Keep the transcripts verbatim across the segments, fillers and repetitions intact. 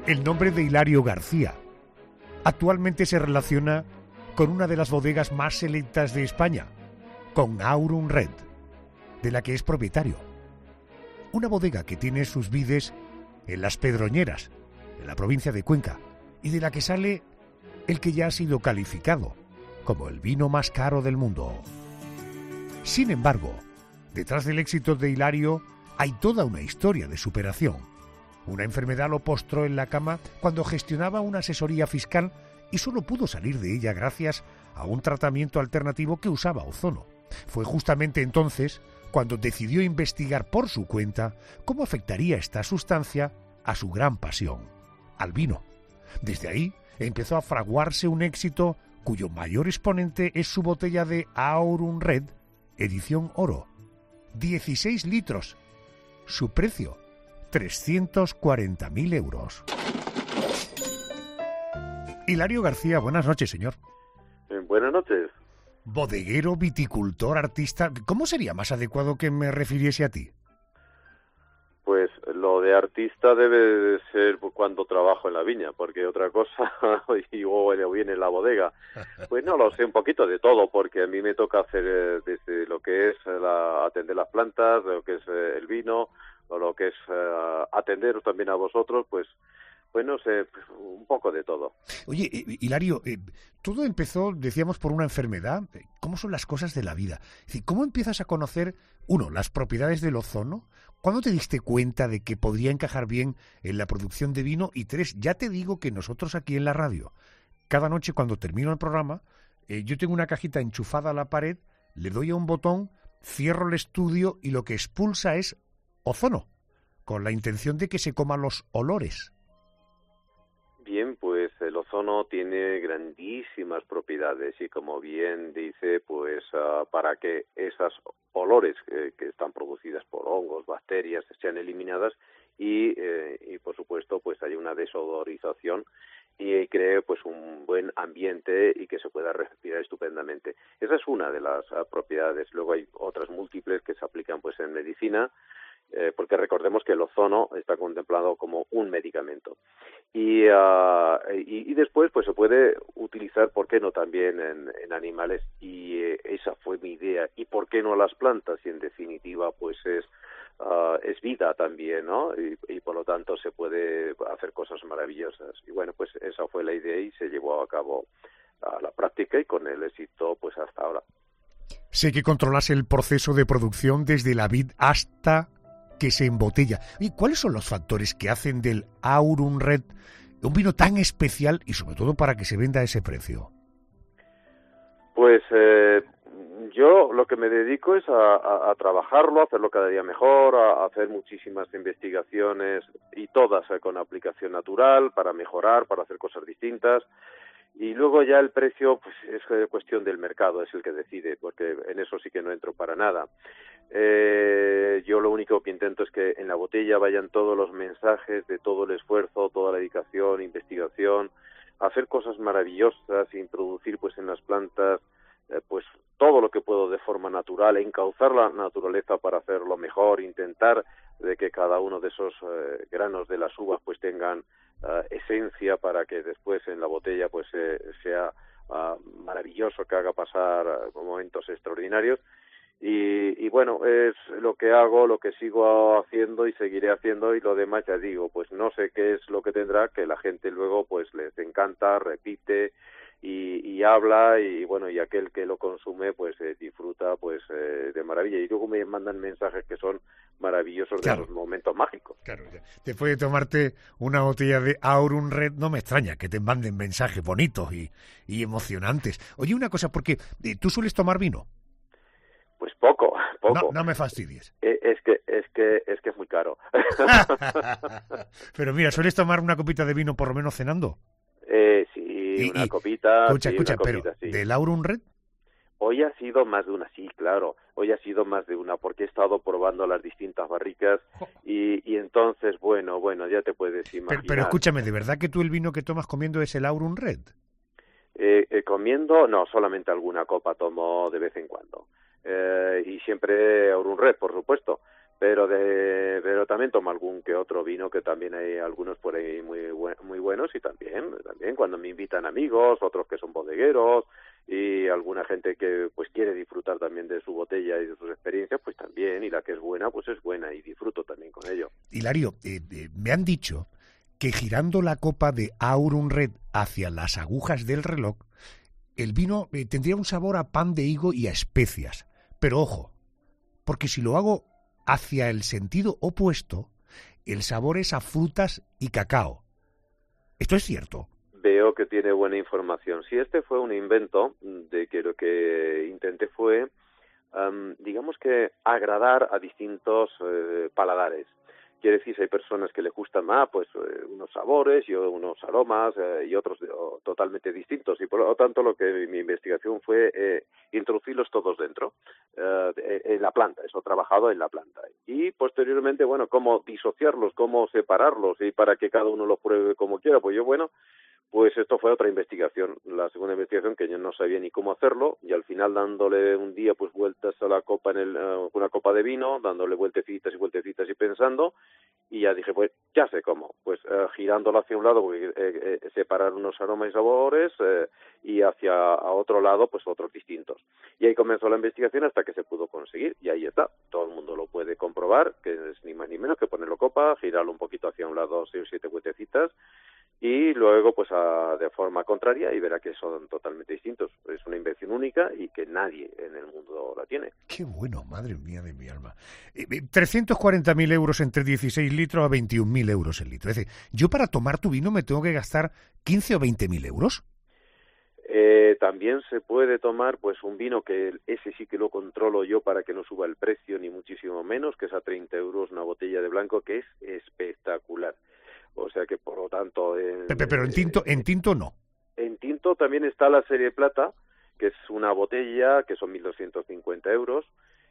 El nombre de Hilario García actualmente se relaciona con una de las bodegas más selectas de España, con Aurum Red, de la que es propietario. Una bodega que tiene sus vides en Las Pedroñeras, en la provincia de Cuenca, y de la que sale el que ya ha sido calificado como el vino más caro del mundo. Sin embargo, detrás del éxito de Hilario hay toda una historia de superación. Una enfermedad lo postró en la cama cuando gestionaba una asesoría fiscal y solo pudo salir de ella gracias a un tratamiento alternativo que usaba ozono. Fue justamente entonces cuando decidió investigar por su cuenta cómo afectaría esta sustancia a su gran pasión, al vino. Desde ahí empezó a fraguarse un éxito cuyo mayor exponente es su botella de Aurum Red, edición oro. dieciséis litros. Su precio, trescientos cuarenta mil euros. Hilario García, buenas noches, señor. Eh, buenas noches. Bodeguero, viticultor, artista. ¿Cómo sería más adecuado que me refiriese a ti? Pues lo de artista debe de ser cuando trabajo en la viña, porque otra cosa, y luego viene en la bodega. Pues no lo sé, un poquito de todo, porque a mí me toca hacer eh, desde lo que es la, atender las plantas, lo que es eh, el vino, o lo que es eh, atenderos también a vosotros, pues Pues no sé, un poco de todo. Oye, Hilario, eh, todo empezó, decíamos, por una enfermedad. ¿Cómo son las cosas de la vida? Es decir, ¿cómo empiezas a conocer, uno, las propiedades del ozono? ¿Cuándo te diste cuenta de que podría encajar bien en la producción de vino? Y tres, ya te digo que nosotros aquí en la radio, cada noche cuando termino el programa, eh, yo tengo una cajita enchufada a la pared, le doy a un botón, cierro el estudio y lo que expulsa es ozono, con la intención de que se coman los olores. Bien, pues el ozono tiene grandísimas propiedades y como bien dice, pues uh, para que esas olores eh, que están producidas por hongos, bacterias, sean eliminadas y, eh, y por supuesto, pues hay una desodorización y cree pues un buen ambiente y que se pueda respirar estupendamente. Esa es una de las uh, propiedades. Luego hay otras múltiples que se aplican pues en medicina, Eh, porque recordemos que el ozono está contemplado como un medicamento. Y, uh, y, y después pues se puede utilizar, ¿por qué no?, también en, en animales, y eh, esa fue mi idea. ¿Y por qué no las plantas? Y en definitiva pues es, uh, es vida también, ¿no? Y, y por lo tanto se puede hacer cosas maravillosas. Y bueno, pues esa fue la idea y se llevó a cabo a la práctica y con el éxito pues hasta ahora. Sé que controlas el proceso de producción desde la vid hasta que se embotella. ¿Y cuáles son los factores que hacen del Aurum Red un vino tan especial y sobre todo para que se venda a ese precio? Pues eh, yo lo que me dedico es a, a, a trabajarlo, a hacerlo cada día mejor, a, a hacer muchísimas investigaciones y todas eh, con aplicación natural para mejorar, para hacer cosas distintas. Y luego ya el precio pues es cuestión del mercado, es el que decide, porque en eso sí que no entro para nada. Eh, yo lo único que intento es que en la botella vayan todos los mensajes de todo el esfuerzo, toda la dedicación, investigación, hacer cosas maravillosas, introducir pues en las plantas eh, pues todo lo que puedo de forma natural, encauzar la naturaleza para hacerlo mejor, intentar de que cada uno de esos eh, granos de las uvas pues tengan Uh, esencia para que después en la botella pues eh, sea uh, maravilloso, que haga pasar uh, momentos extraordinarios y, y bueno, es lo que hago, lo que sigo haciendo y seguiré haciendo, y lo demás ya digo, pues no sé qué es lo que tendrá, que la gente luego pues les encanta, repite y, y habla, y bueno, y aquel que lo consume pues eh, disfruta pues eh, de maravilla, y luego me mandan mensajes que son maravillosos, claro, de esos momentos mágicos. Claro, después de tomarte una botella de Aurum Red, no me extraña que te manden mensajes bonitos y, y emocionantes. Oye, una cosa, porque ¿tú sueles tomar vino? Pues poco, poco. No, no me fastidies. Eh, es que es que es que es muy caro. Pero mira, ¿sueles tomar una copita de vino por lo menos cenando? Eh, sí, y, una y, copita. Escucha, sí, escucha, una copita, pero sí. ¿del Aurum Red? Hoy ha sido más de una, sí, claro. Hoy ha sido más de una, porque he estado probando las distintas barricas y, y entonces, bueno, bueno, ya te puedes imaginar. Pero, pero escúchame, ¿de verdad que tú el vino que tomas comiendo es el Aurum Red? Eh, eh, comiendo, no, solamente alguna copa tomo de vez en cuando. Eh, y siempre Aurum Red, por supuesto. Pero de pero también tomo algún que otro vino, que también hay algunos por ahí muy buen, sí, también, también cuando me invitan amigos, otros que son bodegueros y alguna gente que pues quiere disfrutar también de su botella y de sus experiencias, pues también, y la que es buena, pues es buena y disfruto también con ello. Hilario, eh, eh, me han dicho que girando la copa de Aurum Red hacia las agujas del reloj, el vino eh, tendría un sabor a pan de higo y a especias. Pero ojo, porque si lo hago hacia el sentido opuesto, el sabor es a frutas y cacao. ¿Esto es cierto? Veo que tiene buena información. Si este fue un invento, de que lo que intenté fue, um, digamos que agradar a distintos eh, paladares. Quiere decir, si hay personas que les gustan más, pues eh, unos sabores y unos aromas eh, y otros oh, totalmente distintos. Y por lo tanto, lo que mi investigación fue eh, introducirlos todos dentro, eh, en la planta, eso trabajado en la planta. Y posteriormente, bueno, cómo disociarlos, cómo separarlos y para que cada uno los pruebe como quiera. Pues yo, bueno, pues esto fue otra investigación, la segunda investigación, que yo no sabía ni cómo hacerlo, y al final dándole un día pues vueltas a la copa, en el, uh, una copa de vino, dándole vueltecitas y vueltecitas y pensando, y ya dije, pues ya sé cómo, pues uh, girándolo hacia un lado, pues, eh, eh, separar unos aromas y sabores, eh, y hacia a otro lado, pues otros distintos. Y ahí comenzó la investigación hasta que se pudo conseguir, y ahí está, todo el mundo lo puede comprobar, que es ni más ni menos que ponerlo copa, girarlo un poquito hacia un lado, seis o siete vueltecitas, y luego pues a, de forma contraria y verá que son totalmente distintos. Es una invención única y que nadie en el mundo la tiene. Qué bueno, madre mía de mi alma. Eh, trescientos cuarenta mil euros entre dieciséis litros a veintiún mil euros el litro. Es decir, yo para tomar tu vino me tengo que gastar quince o veinte mil euros. Eh, también se puede tomar pues un vino que ese sí que lo controlo yo para que no suba el precio ni muchísimo menos, que es a treinta euros una botella de blanco, que es espectacular. O sea que, por lo tanto... En, Pepe, pero en tinto, en tinto no. En tinto también está la serie plata, que es una botella que son mil doscientos cincuenta euros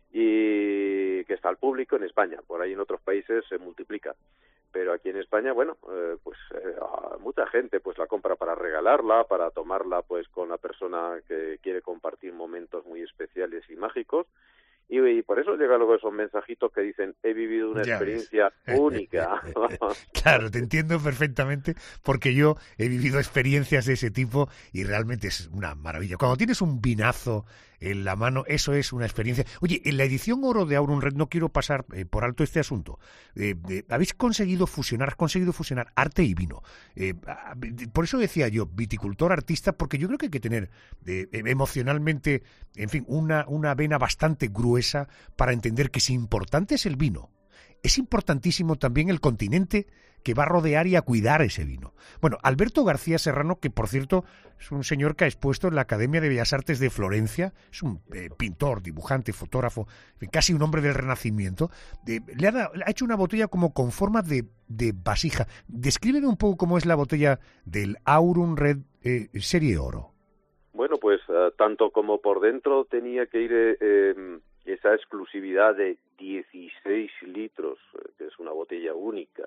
y que está al público en España. Por ahí en otros países se multiplica. Pero aquí en España, bueno, eh, pues eh, mucha gente pues la compra para regalarla, para tomarla pues con la persona que quiere compartir momentos muy especiales y mágicos. Y, y por eso llegan luego esos mensajitos que dicen, he vivido una ya experiencia ves. única. Claro, te entiendo perfectamente, porque yo he vivido experiencias de ese tipo y realmente es una maravilla. Cuando tienes un vinazo en la mano, eso es una experiencia. Oye, en la edición oro de Aurum Red, no quiero pasar eh, por alto este asunto. Eh, eh, habéis conseguido fusionar, has conseguido fusionar arte y vino. Eh, por eso decía yo, viticultor, artista, porque yo creo que hay que tener eh, emocionalmente, en fin, una, una vena bastante gruesa para entender que si importante es el vino, es importantísimo también el continente que va a rodear y a cuidar ese vino. Bueno, Alberto García Serrano, que por cierto es un señor que ha expuesto en la Academia de Bellas Artes de Florencia, es un eh, pintor, dibujante, fotógrafo, casi un hombre del Renacimiento, eh, le ha, da, ha hecho una botella como con forma de, de vasija. Descríbeme un poco cómo es la botella del Aurum Red eh, Serie Oro. Bueno, pues uh, tanto como por dentro tenía que ir eh, eh, esa exclusividad de dieciséis litros, eh, que es una botella única,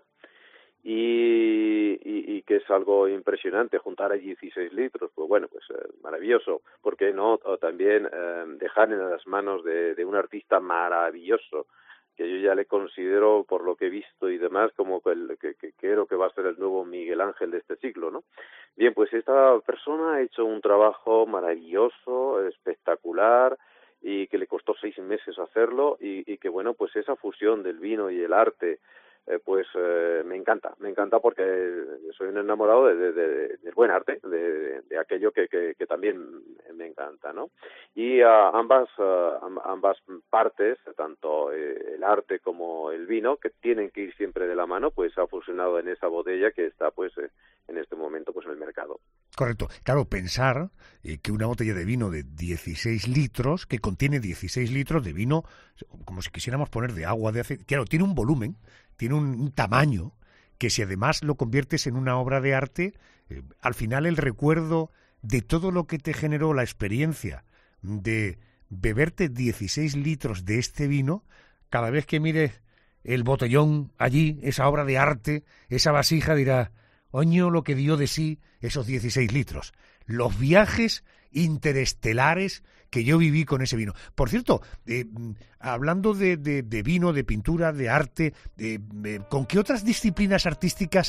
y, y, y que es algo impresionante, juntar a dieciséis litros, pues bueno, pues eh, maravilloso, porque no o también eh, dejar en las manos de, de un artista maravilloso, que yo ya le considero, por lo que he visto y demás, como el, que, que creo que va a ser el nuevo Miguel Ángel de este siglo, ¿no? Bien, pues esta persona ha hecho un trabajo maravilloso, espectacular, y que le costó seis meses hacerlo, y, y que, bueno, pues esa fusión del vino y el arte, eh, pues eh, me encanta, me encanta porque soy un enamorado de, de, de, del buen arte, de, de aquello que, que, que también me encanta, ¿no? Y uh, ambas uh, ambas partes, tanto eh, el arte como el vino, que tienen que ir siempre de la mano, pues ha fusionado en esa botella que está, pues, eh, en este momento, pues en el mercado. Correcto. Claro, pensar eh, que una botella de vino de dieciséis litros, que contiene dieciséis litros de vino, como si quisiéramos poner de agua, de aceite, claro, tiene un volumen, tiene un, un tamaño, que si además lo conviertes en una obra de arte, eh, al final el recuerdo de todo lo que te generó la experiencia de beberte dieciséis litros de este vino, cada vez que mires el botellón allí, esa obra de arte, esa vasija, dirá, oño lo que dio de sí esos dieciséis litros. Los viajes interestelares que yo viví con ese vino. Por cierto, eh, hablando de, de, de vino, de pintura, de arte, eh, eh, ¿con qué otras disciplinas artísticas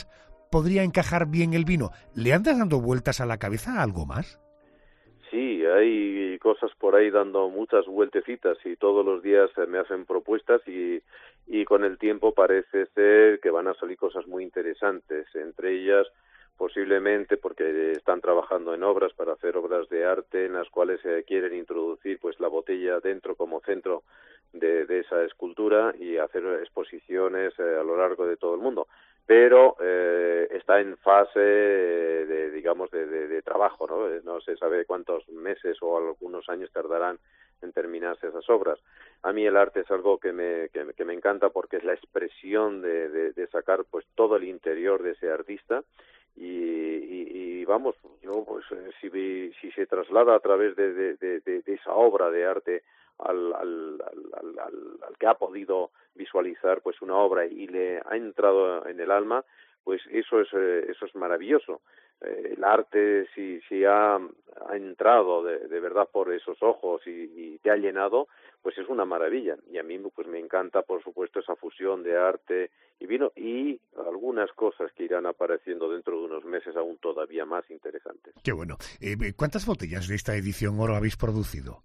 podría encajar bien el vino. ¿Le andas dando vueltas a la cabeza a algo más? Sí, hay cosas por ahí dando muchas vueltecitas y todos los días me hacen propuestas y, y con el tiempo parece ser que van a salir cosas muy interesantes, entre ellas posiblemente porque están trabajando en obras para hacer obras de arte en las cuales se quieren introducir pues la botella dentro como centro de, de esa escultura y hacer exposiciones eh, a lo largo de todo el mundo. Pero eh, está en fase de, digamos, de, de, de trabajo, ¿no? No se sabe cuántos meses o algunos años tardarán en terminarse esas obras. A mí el arte es algo que me, que, que me encanta porque es la expresión de, de, de sacar pues todo el interior de ese artista y, y, y vamos, yo pues si, si se traslada a través de, de, de, de esa obra de arte Al, al, al, al, al que ha podido visualizar pues una obra y le ha entrado en el alma, pues eso es eh, eso es maravilloso. Eh, el arte si si ha, ha entrado de, de verdad por esos ojos y, y te ha llenado, pues es una maravilla. Y a mí pues me encanta por supuesto esa fusión de arte y vino y algunas cosas que irán apareciendo dentro de unos meses aún todavía más interesantes. Qué bueno. Eh, ¿Cuántas botellas de esta edición oro habéis producido?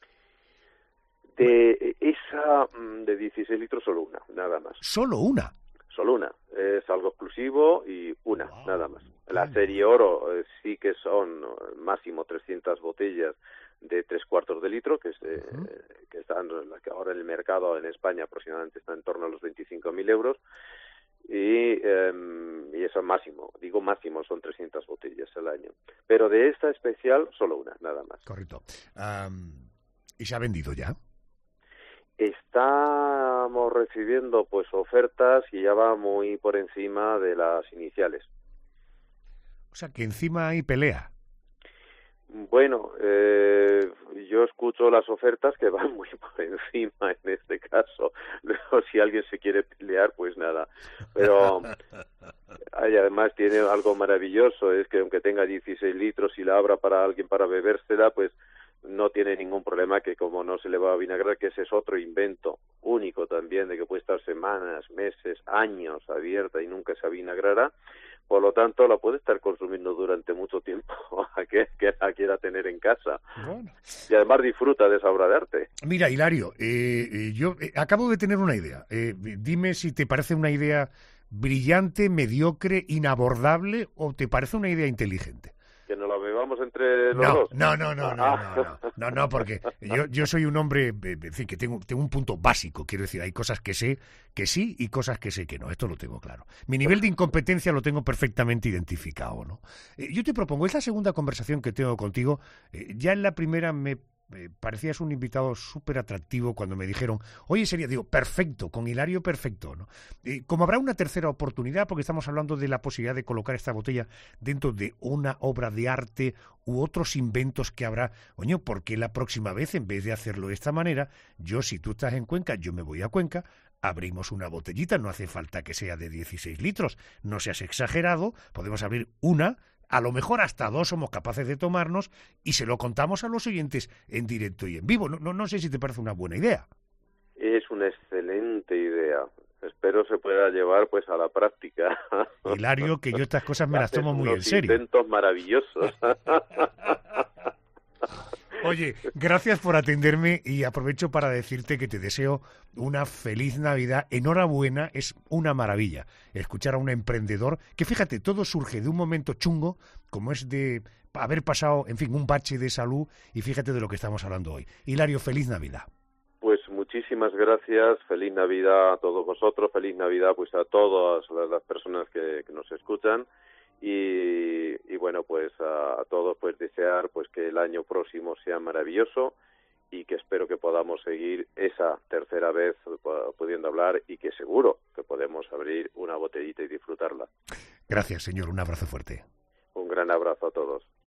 De esa de dieciséis litros solo una, nada más. ¿Solo una? Solo una. Es algo exclusivo y una, wow, nada más. La serie oro eh, sí que son máximo trescientas botellas de tres cuartos de litro, que, es, eh, uh-huh. que están que ahora en el mercado en España aproximadamente está en torno a los veinticinco mil euros. Y, eh, y eso es máximo, digo máximo, son trescientas botellas al año. Pero de esta especial, solo una, nada más. Correcto. Um, ¿Y se ha vendido ya? Estamos recibiendo pues ofertas y ya va muy por encima de las iniciales. O sea, que encima hay pelea. Bueno, eh, yo escucho las ofertas que van muy por encima en este caso. Luego, si alguien se quiere pelear, pues nada. Pero ay, además tiene algo maravilloso, es que aunque tenga dieciséis litros y la abra para alguien para bebérsela, pues no tiene ningún problema, que como no se le va a vinagrar, que ese es otro invento único también, de que puede estar semanas, meses, años abierta y nunca se avinagrará. Por lo tanto, la puede estar consumiendo durante mucho tiempo a que, que la quiera tener en casa. Bueno. Y además disfruta de esa obra de arte. Mira, Hilario, eh, yo eh, acabo de tener una idea. Eh, dime si te parece una idea brillante, mediocre, inabordable, o te parece una idea inteligente. Que nos la bebamos entre los no, dos. No, no, no, no, no, no, no, no, porque yo, yo soy un hombre, en fin, que tengo, tengo un punto básico, quiero decir, hay cosas que sé que sí y cosas que sé que no, esto lo tengo claro. Mi nivel de incompetencia lo tengo perfectamente identificado, ¿no? Eh, yo te propongo, esta segunda conversación que tengo contigo, eh, ya en la primera me Eh, parecías un invitado súper atractivo cuando me dijeron, oye, sería, digo, perfecto, con Hilario perfecto, ¿no? Eh, como habrá una tercera oportunidad, porque estamos hablando de la posibilidad de colocar esta botella dentro de una obra de arte u otros inventos que habrá, coño, porque la próxima vez, en vez de hacerlo de esta manera, yo, si tú estás en Cuenca, yo me voy a Cuenca, abrimos una botellita, no hace falta que sea de dieciséis litros, no seas exagerado, podemos abrir una, a lo mejor hasta dos somos capaces de tomarnos y se lo contamos a los oyentes en directo y en vivo. No, no, no sé si te parece una buena idea. Es una excelente idea. Espero se pueda llevar pues a la práctica. Hilario, que yo estas cosas me las tomo muy en serio. Inventos maravillosos. Oye, gracias por atenderme y aprovecho para decirte que te deseo una feliz Navidad. Enhorabuena, es una maravilla escuchar a un emprendedor que, fíjate, todo surge de un momento chungo, como es de haber pasado, en fin, un bache de salud, y fíjate de lo que estamos hablando hoy. Hilario, feliz Navidad. Pues muchísimas gracias, feliz Navidad a todos vosotros, feliz Navidad pues a todas las personas que, que nos escuchan. Y, y bueno, pues a, a todos pues desear pues que el año próximo sea maravilloso y que espero que podamos seguir esa tercera vez pudiendo hablar y que seguro que podemos abrir una botellita y disfrutarla. Gracias, señor. Un abrazo fuerte. Un gran abrazo a todos.